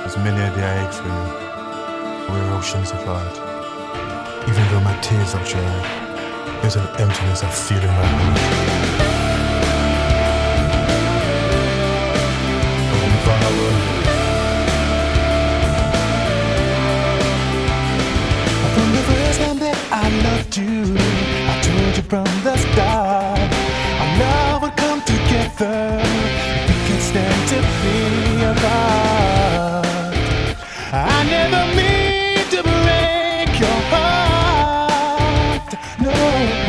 There's many a day I ache for you. We're oceans apart. Even though my tears are dry, there's an emptiness I feel in my heart. From the first time that I loved you, I told you from the start, our love would come together if we can stand to be apart. I never mean to break your heart, no.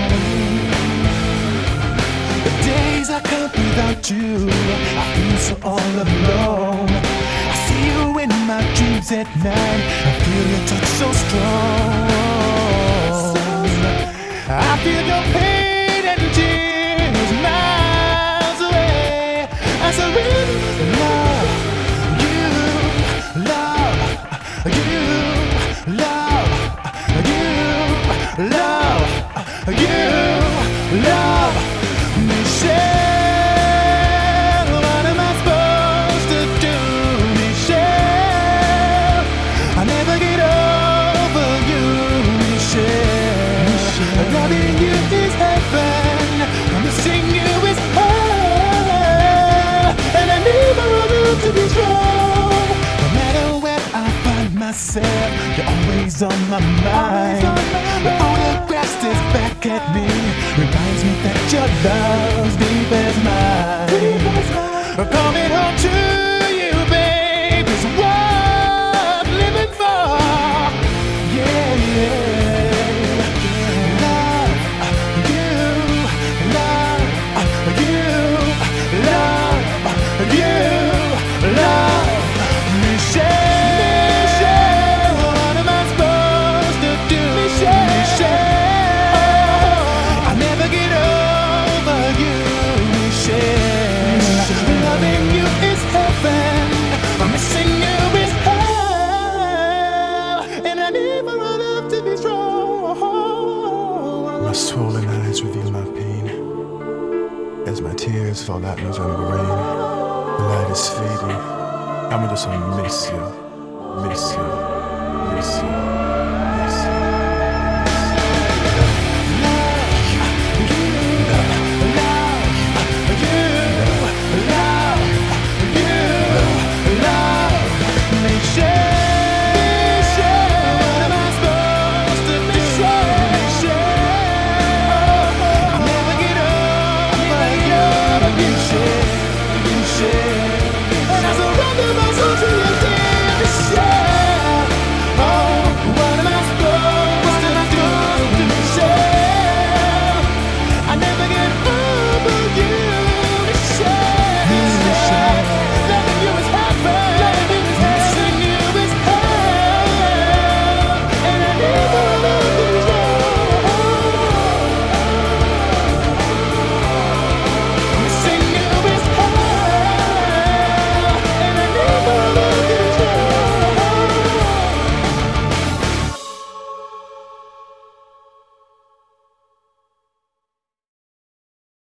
The days I can't without you, I feel so all alone. I see you in my dreams at night, I feel your touch so strong. I feel your pain and tears miles away. I surrender, love you, love you, love you, love you, love Michelle. What am I supposed to do, Michelle? I never get over you, Michelle. Loving you is heaven, I'm missing you is hell, and I need my love to be strong. No matter where I find myself, you're always on my mind. The photograph stares back at me, reminds me that your love's deep as mine. Coming home to you, babe, is what I'm living for. Yeah, yeah. Love you, love you, love you, love Michelle. What am I supposed to do, Michelle? I never get over you, Michelle. Loving you is heaven, I'm missing you is hell, and I need my love to be strong. My swollen eyes reveal my pain as my tears fall out in the jungle rain. The light is fading. I'm just gonna miss you, miss you, miss you.